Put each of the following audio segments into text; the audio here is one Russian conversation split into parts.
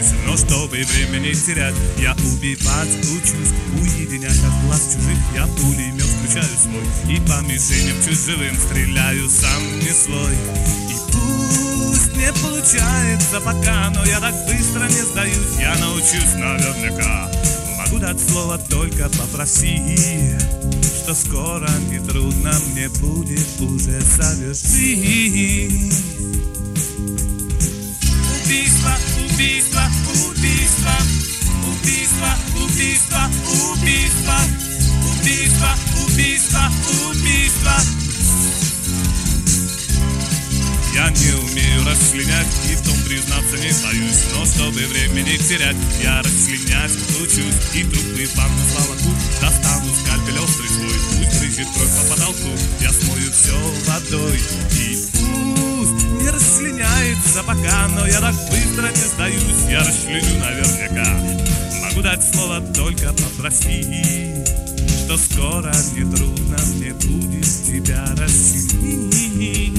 остаюсь. Но чтобы время не терять, я убивать учусь, уединять от глаз чужих. Я пулемет включаю свой и по мишеням чужим стреляю сам не свой. И пусть не получается пока, но я так быстро не сдаюсь. Я научусь наверняка. Могу дать слово, только попроси, что скоро нетрудно мне будет уже совершить. Убийство, убийство, убийство, убийство, убийство, убийство, убийство, убийство, убийство. Я не умею расчленять и в том признаться не боюсь. Но чтобы время не терять, я расчленять учусь. И трупы вам волоку, достану скальпель острый свой. Пусть брызжет кровь по потолку, я смою все водой. И пусть не расчленяется пока, но я так быстро не сдаюсь. Я расчленю наверняка. Могу дать слово, только попроси, что скоро нетрудно мне будет тебя расчленить.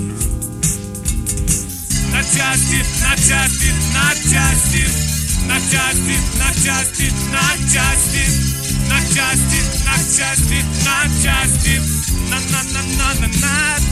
На части, на части, на части, на части, на части, на части, на части, на части, на части, на